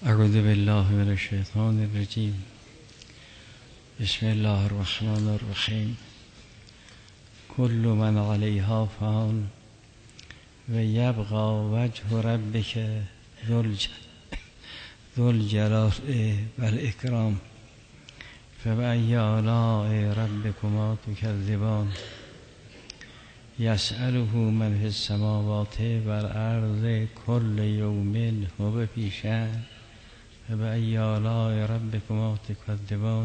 اعوذ بالله من الشیطان الرجیم. بسم الله الرحمن الرحیم. کل من علیها فان و یبقى وجه ربک ذو الجلال والاکرام فبأی آلاء ربکما تکذبان یسأله من فی السماوات والارض کل یوم هو فی شأن فبأی آلاء ربکما تکذبان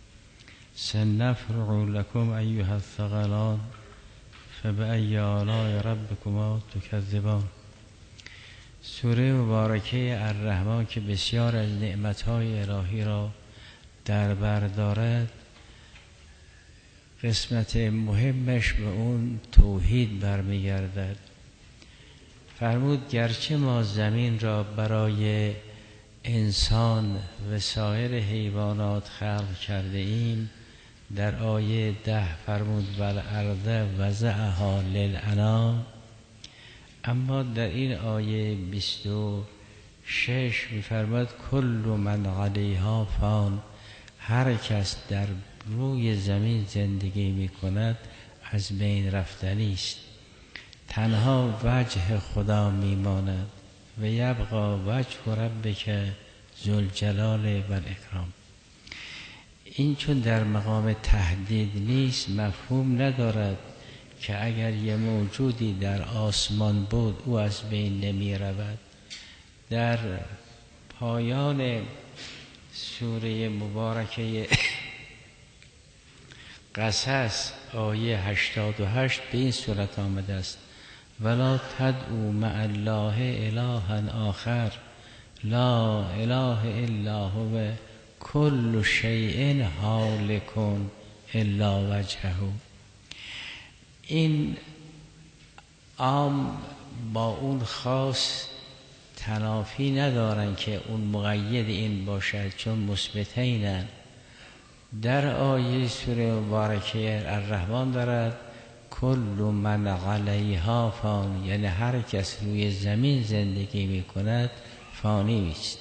سنفرغ لكم ایها الثقلان فبأی آلاء ربکما تکذبان. سوره مبارکه الرحمن که بسیار از نعمتهای الهی را در بر دارد، قسمت مهمش به اون توحید برمیگردد. فرمود گرچه ما زمین را برای انسان و سایر حیوانات خلق کرده ایم، در آیه 10 فرمود والارض وضعها للانام، اما در این آیه 26 می‌فرماید کل من علیها فان، هر کس در روی زمین زندگی می‌کند از بین رفتنی است، تنها وجه خدا میماند و یبقى وجه ربک ذوالجلال والاکرام. این چون در مقام تهدید نیست، مفهوم ندارد که اگر یه موجودی در آسمان بود او از بین نمی رود. در پایان سوره مبارکه قصص آیه 88 به این صورت آمده است ولا تدعوا مع الله الها آخر لا اله الا هو کل شیء هالک الا وجهه. این عام با اون خاص تنافی ندارن که اون مقید این باشد، چون مثبتینن. در آیه سوره مبارکه الرحمن دارد کل من علیها فان، یعنی هر کس روی زمین زندگی می کند فانی است.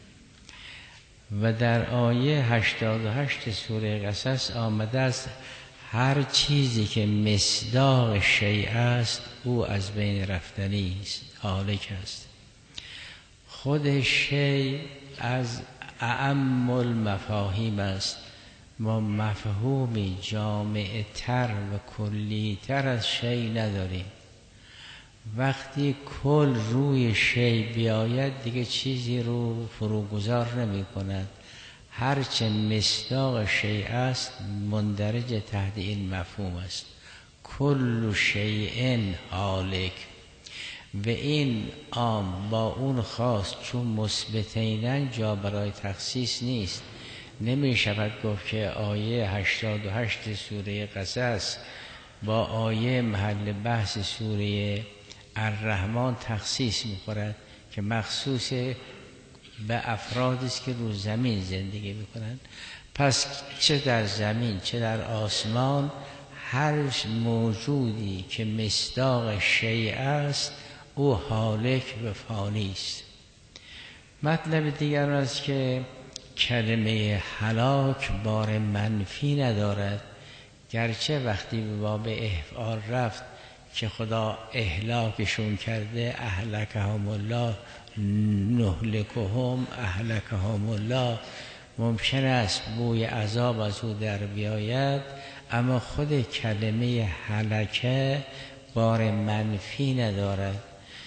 و در آیه 88 سوره قصص آمده است هر چیزی که مصداق شیء است او از بین رفتنی است، هالک است. خود شیء از اعم المفاهیم است. ما مفهومی جامع تر و کلی تر از شیء نداریم. وقتی کل روی شیء بیاید دیگه چیزی رو فروگذار نمی کند. هرچه مصداق شیء است مندرج تحت این مفهوم است، کل شیء هالک. و این عام با اون خاص چون مثبتینن جا برای تخصیص نیست. نمی شود گفت که آیه 88 سوره قصص با آیه محل بحث سوره الرحمن تخصیص می خورد که مخصوص به افرادی است که رو زمین زندگی می کنند. پس چه در زمین چه در آسمان هر موجودی که مصداق شیء است او هالک و فانی است. مطلب دیگر است که کلمه هلاک بار منفی ندارد، گرچه وقتی به باب افعال رفت که خدا اهلاکشون کرده اهلکهم الله نهلکهم اهلکهم الله، ممکن است بوی عذاب از او در بیاید، اما خود کلمه هلکه بار منفی ندارد،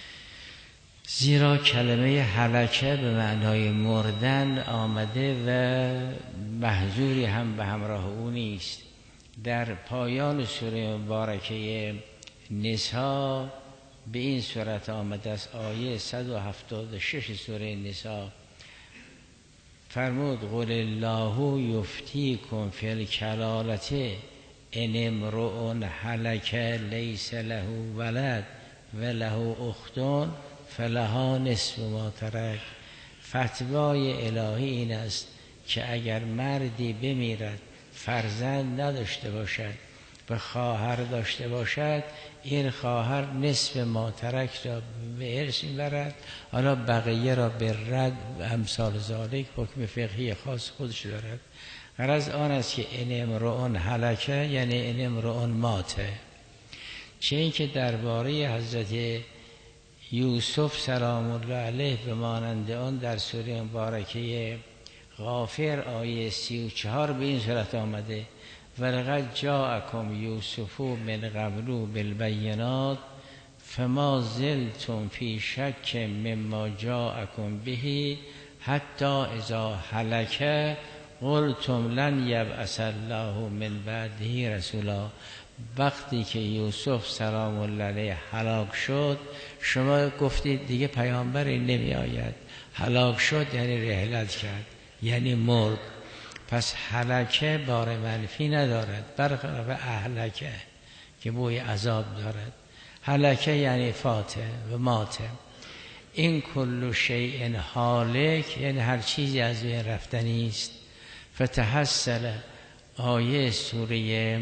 زیرا کلمه هلکه به معنای مردن آمده و محذوری هم به همراه او نیست. در پایان سوره مبارکه نساء به این صورت آمده است، آیه 176 سوره نساء فرمود قل الله یفتیکم فی الکلالة ان امرؤ هلک لیس له ولد و له اخت فلها نصف ما ترک. فتوای الهی این است که اگر مردی بمیرد فرزند نداشته باشد به خواهر داشته باشد، این خواهر نصف ما ترک را به ارث میبرد، حالا بقیه را به رد و امثال ذالک حکم فقهی خاص خودش دارد. غرض آن است که ان امرؤ هلکه یعنی ان امرؤ ماته. چه این که درباره حضرت یوسف سلام الله علیه به مانند آن در سوره مبارکه غافر آیه 34 به این صورت آمده: ولقد جاءکم یوسف من قبل بالبینات فما زلتم فی شک مما جاءکم به حتی اذا هلک قلتم لن یبعث الله من بعده رسولا. وقتی که یوسف سلام الله علیه هلاک شد، شما گفتید دیگه پیامبری نمی آید. هلاک شد یعنی رحلت کرد، یعنی مرد. پس هلکه بار منفی ندارد، برخلاف اهلکه که بوی عذاب دارد. هلکه یعنی فاته و ماته. این کل شیء هالک یعنی هر چیزی از بین رفتنی است. فتحصل آیه سوره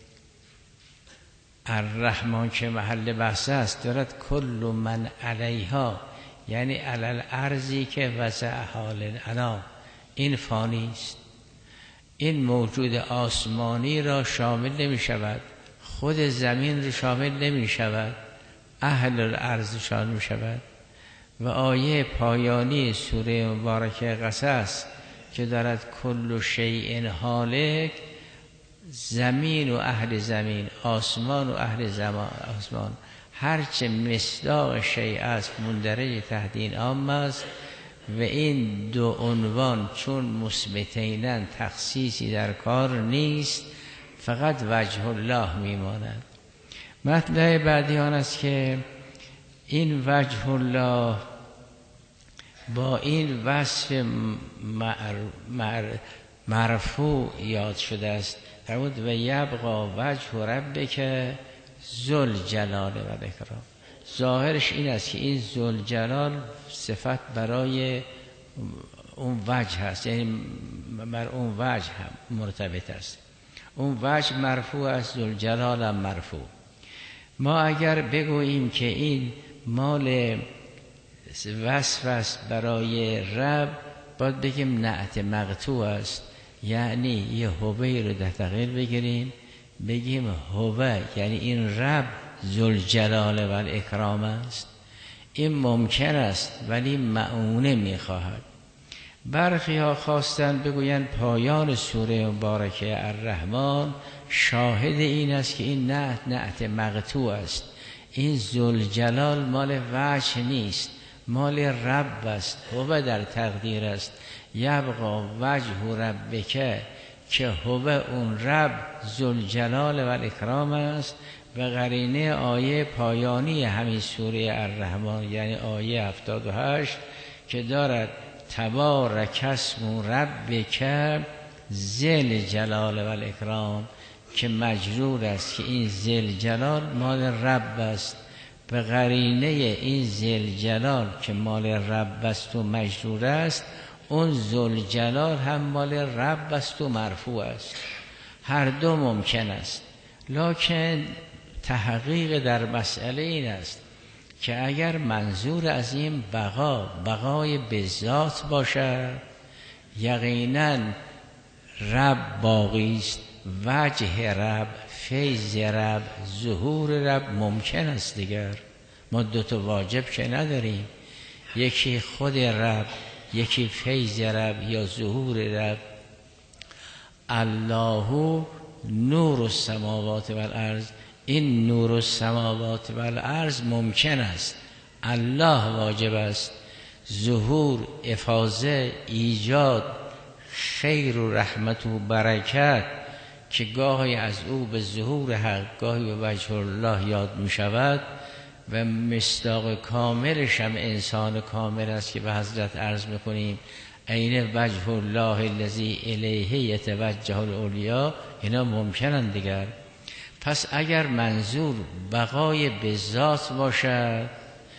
الرحمن که محل بحث است دارد کل من علیها یعنی علل ارضی که وضع حال انا، این فانی است. این موجود آسمانی را شامل نمی شود، خود زمین را شامل نمی شود، اهل الارض شامل می شود. و آیه پایانی سوره مبارکه قصص که دارد کل شیء هالک، زمین و اهل زمین، آسمان و اهل آسمان، هرچه مصداق شیء است مندرج تحت این عام است. و این دو عنوان چون مثبتینن تخصیصی در کار نیست، فقط وجه الله میماند. مطلب بعدی آن است که این وجه الله با این وصف مرفوع یاد شده است. فرمود و یبقى وجه ربک ذوالجلال و الاکرام. ظاهرش این است که این ذوالجلال صفت برای اون وجه هست، یعنی بر اون وجه هم مرتبط است. اون وجه مرفوع است، ذوالجلال هم مرفوع. ما اگر بگوییم که این مال وصف است برای رب، باید بگیم نعت مقطوع است، یعنی یه هوه رو در تقلیل بگیریم بگیم هوه یعنی این رب ذوالجلال و الاکرام است. این ممکن است ولی معونه میخواهد. برخی ها خواستن بگویند پایان سوره مبارکه الرحمن شاهد این است که این نعت مقطوع است. این ذوالجلال مال وجه نیست، مال رب است، هو در تقدیر است. یبقى وجه ربک که هو اون رب ذوالجلال و الاکرام است. و قرینه آیه پایانی همین سوره الرحمن یعنی آیه 78 که دارد تبارک اسم ربک ذی جلال و الاکرام، که مجرور است که این ذی جلال مال رب است. به قرینه این ذی جلال که مال رب است و مجرور است، اون ذوالجلال هم مال رب است و مرفوع است. هر دو ممکن است، لکن تحقیق در مسئله این است که اگر منظور از این بقای بذات باشد، یقینا رب باقی است، وجه رب، فیض رب، ظهور رب ممکن است. دیگر ما دو تا واجب که نداریم، یکی خود رب، یکی فیض رب یا ظهور رب. الله نور السماوات و الارض، این نور السماوات و الارض ممکن است، الله واجب است. ظهور، افاضه، ایجاد، خیر و رحمت و برکت که گاهی از او به ظهور حق، گاهی به وجه الله یاد می شود. و مصداق کاملش هم انسان کامل است که به حضرت عرض میکنیم عین وجه الله الذی الیه یتوجه الاولیا، اینا ممکنن دیگر. پس اگر منظور بقای بذات باشد،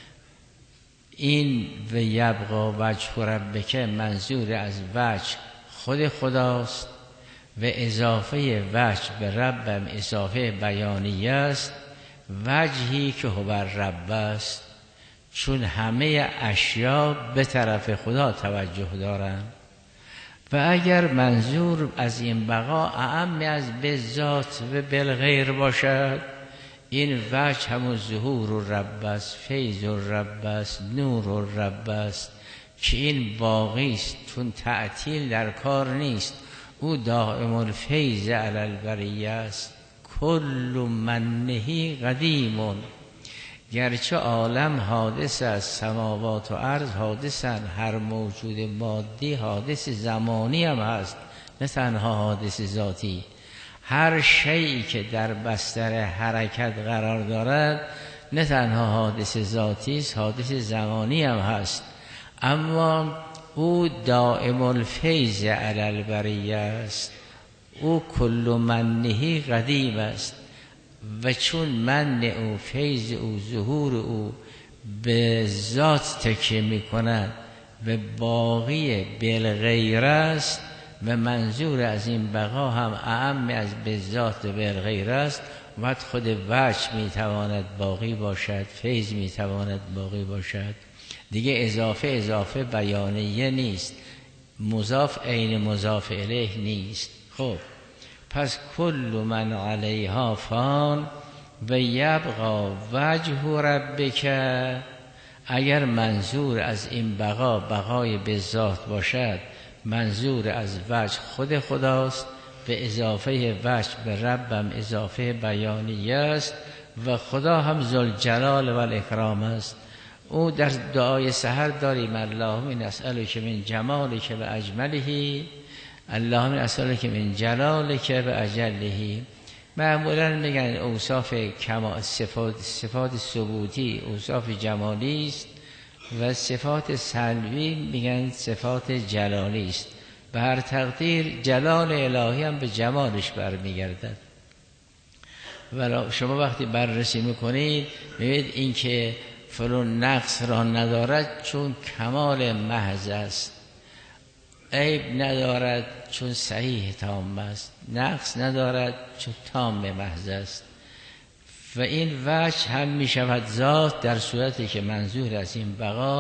این و یبقى وجه ربک منظور از وجه خود خداست و اضافه وجه به ربم اضافه بیانیه است، وجهی که هو رب است، چون همه اشیا به طرف خدا توجه دارند. و اگر منظور از این بقا اعم از به ذات و بالغیر باشد، این وجه همون ظهور رب است، فیض رب است، نور رب است که این باقی است، چون تعطیل در کار نیست. او دائم الفیض علی البریه است. کل منه قدیم، گرچه عالم حادث است، سماوات و ارض حادثند، هر موجود مادی حادث زمانی هم هست، نه تنها حادث ذاتی. هر شیئی که در بستر حرکت قرار دارد نه تنها حادث ذاتی است، حادث زمانی هم هست. اما او دائم الفیض علی البریه است. او کل منه قدیم است و چون من او، فیض او، ظهور او به ذات تکیه می کند و باقی بالغیر است و منظور از این بقا هم اعم از به ذات و بالغیر است. و خود وجه می تواند باقی باشد، فیض می تواند باقی باشد. دیگه اضافه بیانیه نیست، مضاف عین مضاف الیه نیست. خب پس کل من علیها فان و یبقى وجه ربک. اگر منظور از این بقا بقای به ذات باشد، منظور از وجه خود خداست، به اضافه وجه به ربم اضافه بیانیه است و خدا هم ذوالجلال و الاکرام است. او در دعای سحر داریم اللهم نسألک من جمالک و اجمله، اللهم نسألک من جلالک و اجله. معمولا میگن اوصاف کمال، صفات ثبوتی اوصاف جمالی است و صفات سلبی میگن صفات جلالی است. به هر تقدیر جلال الهی هم به جمالش برمیگردد. و شما وقتی بررسی میکنید میبینید این که فلان نقص را ندارد چون کمال محض است، عیب ندارد چون صحیح تام است، نقص ندارد چون تام محض است. و این وجه هم می شود ذات در صورتی که منظور از این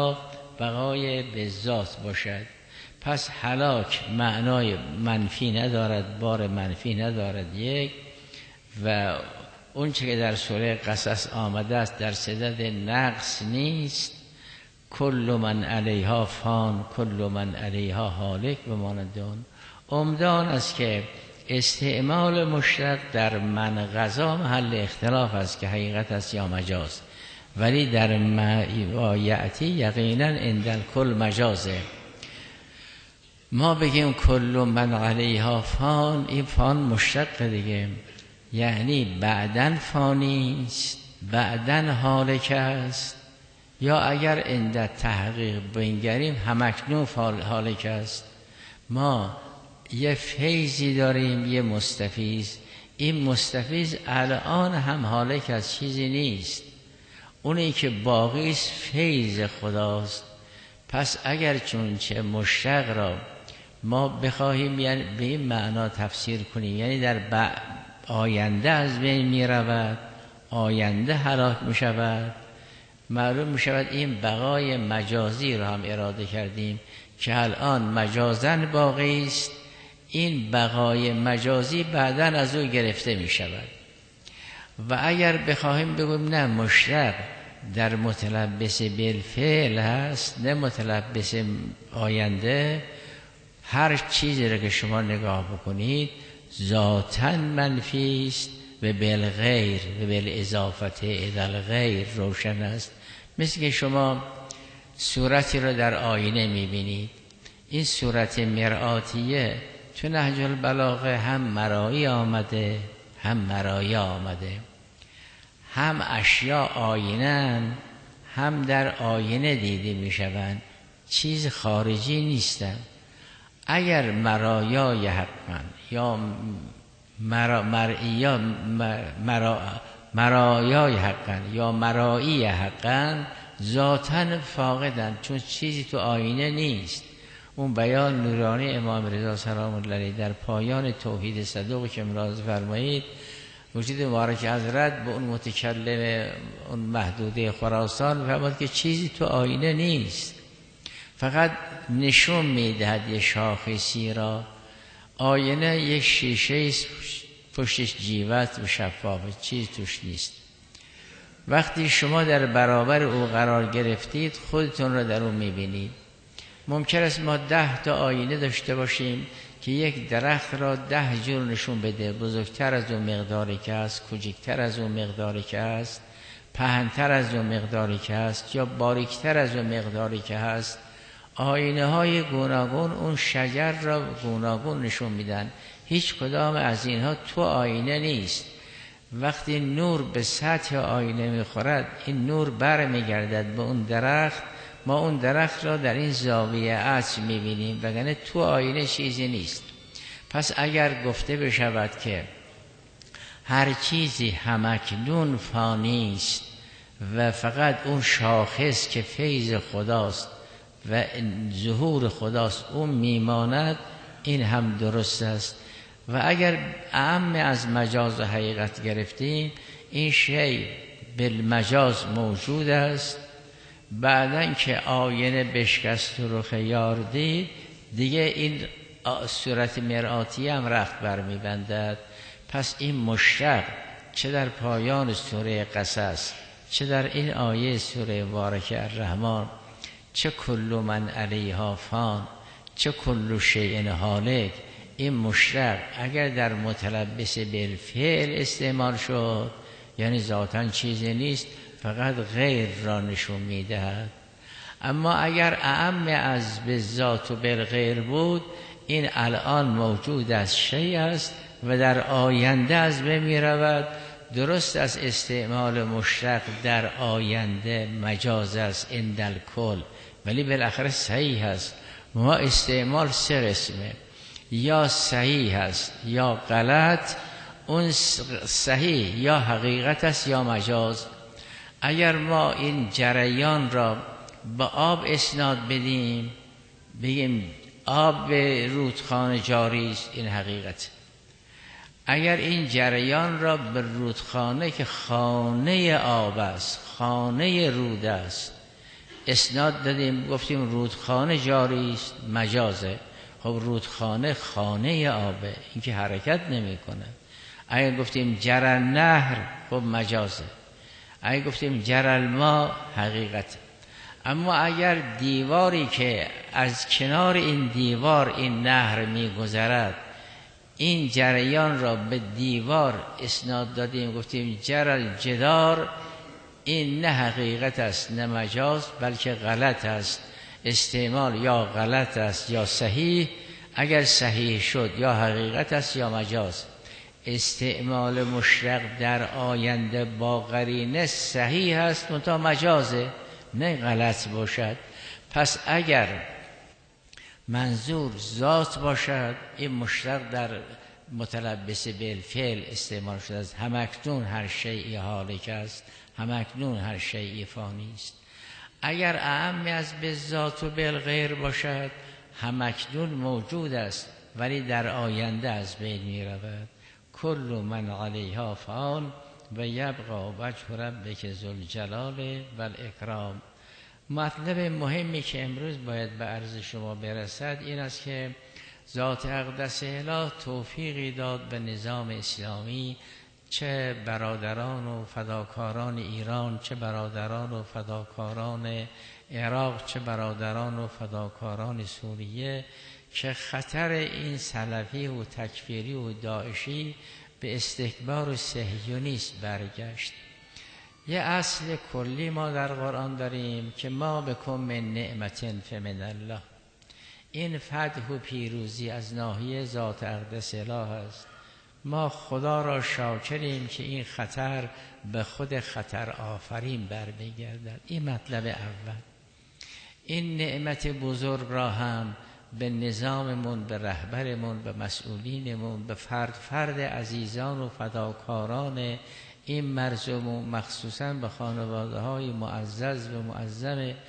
بقای به ذات باشد. پس هلاک معنای منفی ندارد، بار منفی ندارد یک. و اون چه که در سوره قصص آمده است در صدد نقص نیست. کل من علیها فان کل من علیها هالک و ماندون. عمدان است که استعمال مشتق در من غذا محل اختلاف است که حقیقت است یا مجاز، ولی در ما یأتی یقینا عند کل مجازه. ما بگیم کل من علیها فان، این فان مشتق دیگه، یعنی بعدن فانی است، بعدن هالک است، یا اگر عند تحقیق بنگریم همکنون هالک است. ما یه فیضی داریم، یه مستفیض. این مستفیض الان هم هالک از چیزی نیست، اونی که باقی است فیض خداست. پس اگر چون چه مشتق را ما بخواهیم یعنی به این معنا تفسیر کنیم، یعنی در آینده از بین می رود، آینده هلاک می شود، معلوم می شود این بقای مجازی را هم اراده کردیم که الان مجازن باقی است، این بقای مجازی بعداً از او گرفته می شود. و اگر بخواهیم بگویم نه مشتق در متلبس بالفعل هست نه متلبس آینده، هر چیزی را که شما نگاه بکنید ذاتاً منفی است و بالغیر و بالاضافه الی الغیر روشن است. مثل که شما صورتی را در آینه میبینید، این صورت مرآتیه تو نهج البلاغه هم مرایی آمده هم مرایی آمده، هم اشیا آینه هم در آینه دیده میشوند، چیز خارجی نیستن. اگر مرایای حقا یا مرایای حقا یا مرایی حقا ذاتاً فاقدن، چون چیزی تو آینه نیست. اون بیان نورانی امام رضا سلام الله علیه در پایان توحید صدوق که ملاحظه فرمایید، وجود مبارک حضرت به اون متکلم اون محدوده خراسان فرمود که چیزی تو آینه نیست، فقط نشون میدهد یه شاخصی را. آینه یک شیشه است، پشتش جیوت و شفافه، چیز توش نیست. وقتی شما در برابر او قرار گرفتید خودتون را در اون میبینید. ممکن است ما 10 تا آینه داشته باشیم که یک درخت را 10 جور نشون بده، بزرگتر از اون مقداری که هست، کوچکتر از اون مقداری که هست، پهن‌تر از اون مقداری که هست، یا باریکتر از اون مقداری که هست. آینه های گوناگون اون شجر را گوناگون نشون میدن. هیچ کدام از اینها تو آینه نیست. وقتی نور به سطح آینه میخورد، این نور بر میگردد به اون درخت، ما اون درخت را در این زاویه عطر میبینیم، وگرنه تو آینه چیزی نیست. پس اگر گفته بشود که هر چیزی همکنون فانی است و فقط اون شاخص که فیض خداست و ظهور خداست اون میماند، این هم درست است. و اگر اعم از مجاز و حقیقت گرفتیم، این شیء بالمجاز موجود است، بعدن که آینه بشکست و رخ یار دید، دیگه این صورت مرآتی هم رخت برمیبندد. پس این مشتق چه در پایان سوره قصص، چه در این آیه سوره مبارکه الرحمن، چه کل من علیها فان، چه کل شیء هالک، این مشتق اگر در متلبس بالفعل استعمال شد، یعنی ذاتاً چیزی نیست، فقط غیر را نشون میدهد. اما اگر اعم از بالذات و بالغیر بود، این الان موجود از شیء است و در آینده از بین میرود. درست از استعمال مشتق در آینده مجاز است عند الکل، ولی بالاخره صحیح است. ما استعمال 3 قسمه، یا صحیح است یا غلط. اون صحیح یا حقیقت است یا مجاز. اگر ما این جریان را به آب اسناد بدیم، بگیم آب به رودخانه جاری است، این حقیقت. اگر این جریان را به رودخانه که خانه آب است، خانه رود است، اسناد دادیم، گفتیم رودخانه جاری است، مجازه. خب رودخانه خانه آبه، این که حرکت نمیکنه. اگر گفتیم جرى نهر، خب مجازه. اگر گفتیم جرى الماء، حقیقت. اما اگر دیواری که از کنار این دیوار این نهر میگذرد، این جریان را به دیوار اسناد دادیم، گفتیم جرى الجدار، این نه حقیقت است نه مجاز، بلکه غلط است. استعمال یا غلط است یا صحیح. اگر صحیح شد یا حقیقت است یا مجاز. استعمال مشتق در آینده با قرینه صحیح است منتها مجازه، نه غلط باشد. پس اگر منظور ذات باشد، این مشتق در متلبس بالفعل استعمال شده است. همکنون هر شیء هالک است، همکنون هر شیء فانی است. اگر اعم از بالذات و بالغیر باشد، همکنون موجود است ولی در آینده از بین می رود. کل من علیها فان و یبقى وجه ربک ذوالجلال و الاکرام. مطلب مهمی که امروز باید به عرض شما برسد این است که ذات اقدس اله توفیقی داد به نظام اسلامی، چه برادران و فداکاران ایران، چه برادران و فداکاران عراق، چه برادران و فداکاران سوریه، که خطر این سلفی و تکفیری و داعشی به استکبار و صهیونیسم برگشت. یه اصل کلی ما در قرآن داریم که ما بکم من نعمت فمن الله. این فتح و پیروزی از ناحیه ذات اقدس اله است. ما خدا را شاکریم که این خطر به خود خطر آفرین برمیگردد. این مطلب اول. این نعمت بزرگ را هم به نظاممون، به رهبرمون، به مسئولینمون، به فرد عزیزان و فداکاران این مرزمون، مخصوصا به خانواده های معزز و معظم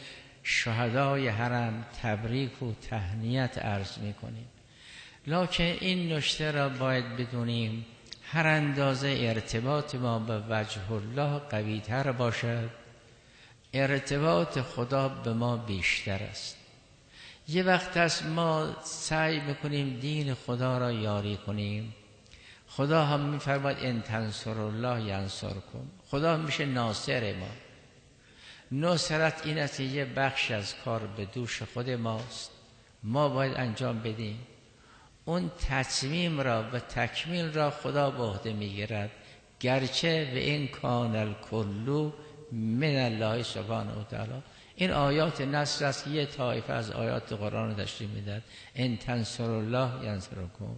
شهدای حرم تبریک و تهنیت عرض میکنیم. لکن این نکته را باید بدونیم، هر اندازه ارتباط ما به وجه الله قوی تر باشد، ارتباط خدا به ما بیشتر است. یه وقت است ما سعی میکنیم دین خدا را یاری کنیم، خدا هم میفرماید ان تنصر الله ینصرکم، خدا میشه ناصر ما. نصرت این است یه بخش از کار به دوش خود ماست، ما باید انجام بدیم. اون تتمیم را و تکمیل را خدا به عهده میگیرد، گرچه و این کان الکل من الله سبحانه و تعالی. این آیات نصر است که یه طایفه از آیات قرآن تشریح میداد، ان تنصر الله ینصرکم.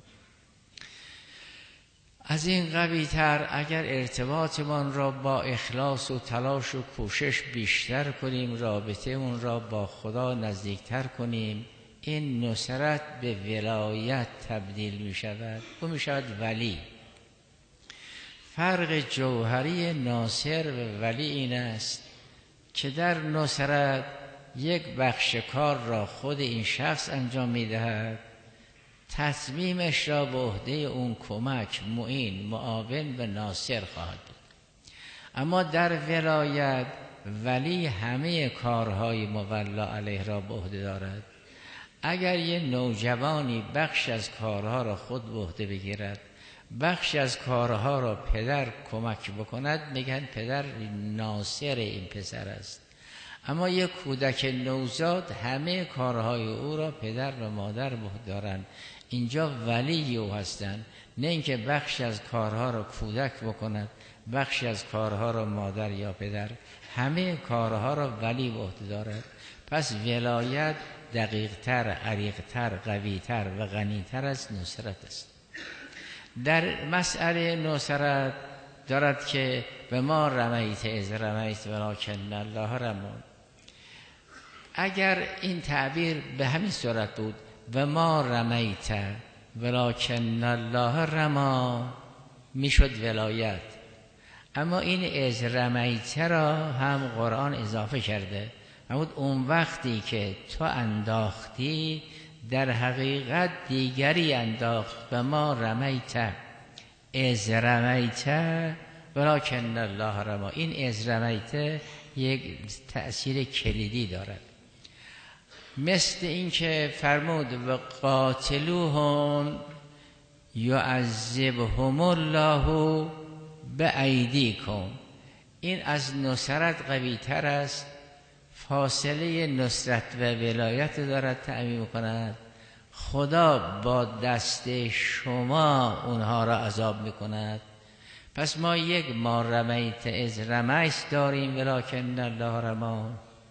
از این قوی تر اگر ارتباطمان را با اخلاص و تلاش و کوشش بیشتر کنیم، رابطه اون را با خدا نزدیکتر کنیم، این نصرت به ولایت تبدیل می شود، او می شود ولی. فرق جوهری ناصر و ولی این است که در نصرت یک بخش کار را خود این شخص انجام می دهد، تصمیمش را به عهده اون کمک، معین، معاون و ناصر خواهد بود. اما در ولایت ولی همه کارهای مولا علیه را به عهده دارد. اگر یه نوجوانی بخش از کارها را خود به عهده بگیرد، بخش از کارها را پدر کمک بکند، میگن پدر ناصر این پسر است. اما یک کودک نوزاد همه کارهای او را پدر و مادر به عهده دارند، اینجا ولی او هستند، نه اینکه بخش از کارها را کودک بکند، بخش از کارها را مادر یا پدر، همه کارها را ولی به عهده دارد. پس ولایت دقیق‌تر، عریق‌تر، قوی‌تر و غنی‌تر از نصرت است. در مسئله نصرت دارد که به ما رمیت از رمیت ولکن الله رمی. اگر این تعبیر به همین صورت بود، و ما رمیت ولکن الله رمی، میشد ولایت. اما این از رمیت را هم قرآن اضافه کرده، اما اون وقتی که تو انداختی در حقیقت دیگری انداخت. و ما رمیت از رمیت ولکن الله رمی. این از رمیت یک تأثیر کلیدی دارد، مثل این که فرمود و قاتلوهم یعذبهم الله بایدیکم. این از نصرت قوی تر است، فاصله نصرت و ولایت دارد تعمیم کند. خدا با دست شما اونها را عذاب میکند. پس ما یک ما رمیت از رمیت داریم ولکن الله رمی،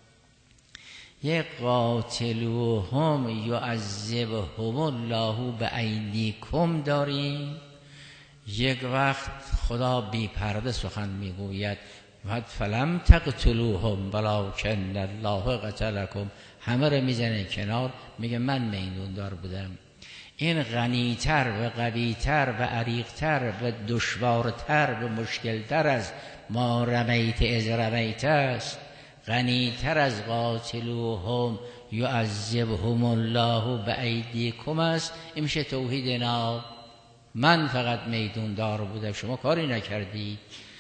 یک قاتلوهم یعذبهم الله بایدیکم داریم. یک وقت خدا بی پرده سخن میگوید و فلم تقتلوهم ولکن الله قتلکم، همه رو میزنه کنار، میگه من میدون دار بودم. این غنیتر و قویتر و عریقتر و دشوارتر و مشکلتر از ما رمیت از رمیت است، غنیتر از قاتلوهم یعذبهم الله بایدیکم است. این میشه توحید ناب. من فقط میدون دار بودم، شما کاری نکردی.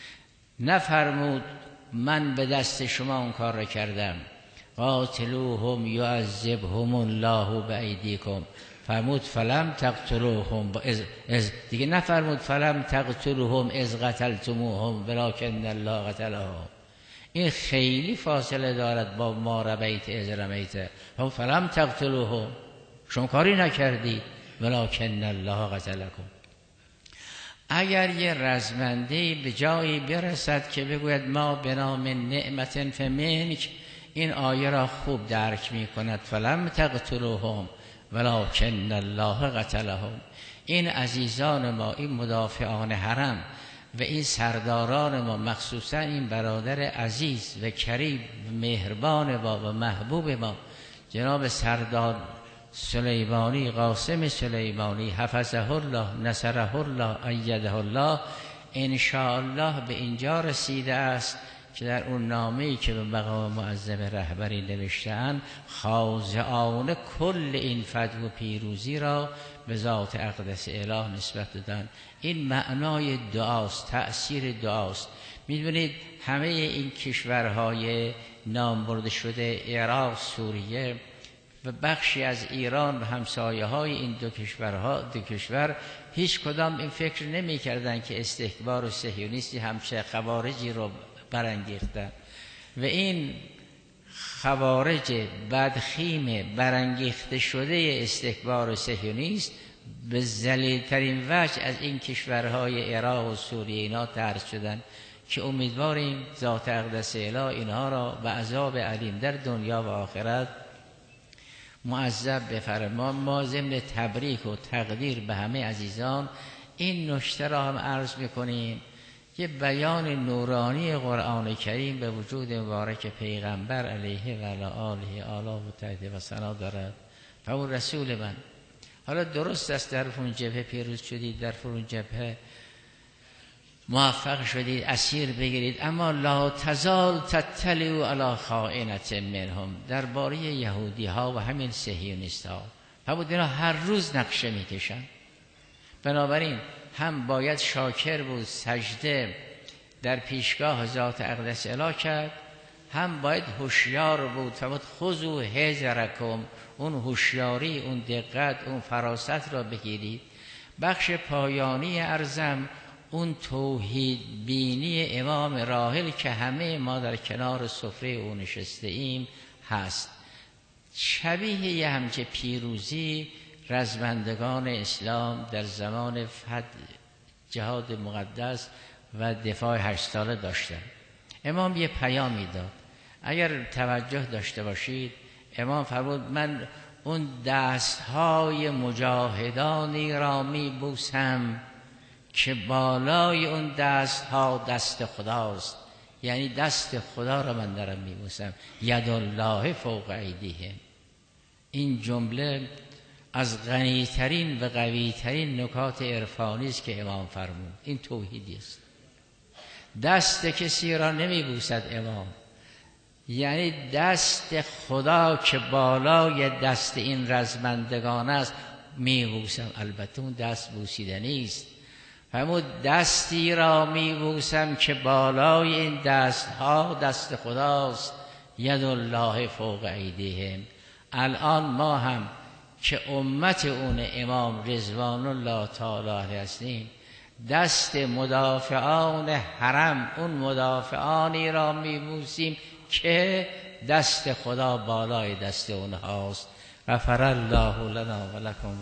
نفرمود من به دست شما اون کار را کردم. قاتلوهم یعذبهم الله بایدیکم، فرمود فلم تقتلوهم دیگه نفرمود فلم تقتلوهم از قتلتموهم ولکن الله قتلهم. این خیلی فاصله دارد با ما رمیت از رمیت. فلم تقتلوهم، شما کاری نکردید، ولکن الله قتلکم. اگر یه رزمنده به جایی برسد که بگوید ما به نام نعمت فمنک، این آیه را خوب درک می کند. فلم تقتلوهم ولکن الله قتلهم. این عزیزان ما، این مدافعان حرم و این سرداران ما، مخصوصا این برادر عزیز و کریم و مهربان ما و محبوب ما جناب سردار سلیمانی، قاسم سلیمانی، حفظه الله، نصره الله، ایده الله، انشاءالله به اینجا رسیده است که در اون نامه‌ای که به مقام معظم رهبری نوشته‌اند خاضعانه کل این فتح و پیروزی را به ذات اقدس اله نسبت دادن. این معنای دعاست، تأثیر دعاست. می‌دونید همه این کشورهای نام برده شده، عراق، سوریه و بخشی از ایران و همسایه‌های این دو کشور هیچ کدام این فکر نمی‌کردند که استکبار و صهیونیستی همچه خوارجی رو برانگیختن و این خوارج بدخیم برانگیخته شده استکبار و صهیونیست به ذلیل‌ترین وجه از این کشورهای عراق و سوریه اینا طرد شدن که امیدواریم ذات اقدس اله اینها را به عذاب علیم در دنیا و آخرت معذب بفرما. ما ضمن تبریک و تقدیر به همه عزیزان این نکته را هم عرض میکنیم که بیان نورانی قرآن کریم به وجود مبارک پیغمبر علیه و علی آله آلا و تحت و ثنا دارد و اون رسول من. حالا درست است در اون جبهه پیروز شدید، در اون جبهه موفق شدید، اسیر بگیرید، اما لا تزال تطلع علی خائنة منهم، درباره یهودی ها و همین صهیونیست ها فرمود اینا هر روز نقشه میکشن. بنابراین هم باید شاکر بود، سجده در پیشگاه ذات اقدس اله کرد، هم باید هوشیار بود. فرمود خذوا حذرکم، اون هوشیاری، اون دقت، اون فراست را بگیرید. بخش پایانی ارزم اون توحید بینی امام راحل که همه ما در کنار سفره او نشسته ایم هست. شبیه یه همچه پیروزی رزمندگان اسلام در زمان فتح جهاد مقدس و دفاع 8 ساله داشتن. امام یه پیامی داد، اگر توجه داشته باشید امام فرمود من اون دستهای مجاهدانی را می بوسم که بالای اون دستها دست خداست، یعنی دست خدا را من دارم می بوسم. ید الله فوق ایدیهم. این جمله از غنیترین و قویترین نکات عرفانی است که امام فرمود. این توحیدی است. دست کسی را نمی بوسد امام، یعنی دست خدا که بالای دست این رزمندگان است می بوسم. البته اون دست بوسیدنی است. فرمود دستی را می بوسم که بالای این دستها دست خداست. ید الله فوق ایدیهم. الان ما هم که امت اون امام رضوان الله تعالی علیه هستیم، دست مدافعان حرم، اون مدافعانی را میبوسیم که دست خدا بالای دست اونهاست. غفر الله لنا و لکم.